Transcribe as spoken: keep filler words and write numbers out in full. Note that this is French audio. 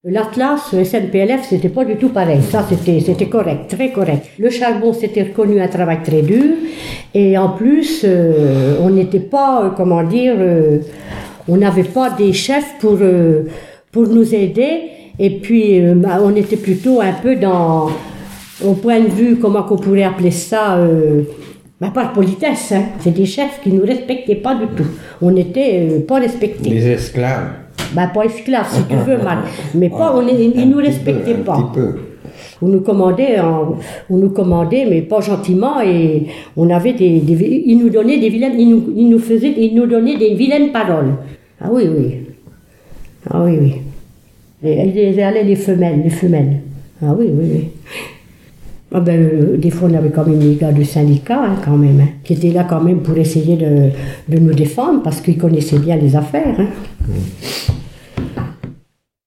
L'Atlas, le S N P L F, c'était pas du tout pareil. Ça, c'était, c'était correct, très correct. Le charbon, c'était reconnu un travail très dur. Et en plus, euh, on n'était pas, euh, comment dire, euh, on n'avait pas des chefs pour, euh, pour nous aider. Et puis, euh, bah, on était plutôt un peu dans, au point de vue, comment qu'on pourrait appeler ça, euh, bah, par politesse. Hein. C'est des chefs qui nous respectaient pas du tout. On n'était euh, pas respectés. Les esclaves. Ben, pas esclaves, si tu veux, mal. Mais pas, on est, ils ne nous respectaient peu, pas. Un petit peu. On nous commandait, en, on nous commandait, mais pas gentiment, et on avait des, des ils nous donnaient des vilaines, ils nous, ils nous faisaient, ils nous donnaient des vilaines paroles. Ah oui, oui. Ah oui, oui. Ils allaient les femelles, les femelles. Ah oui, oui, oui. Ah ben, euh, des fois, on avait quand même les gars du syndicat, hein, quand même, hein, qui étaient là quand même pour essayer de, de nous défendre, parce qu'ils connaissaient bien les affaires. Hein. Mmh.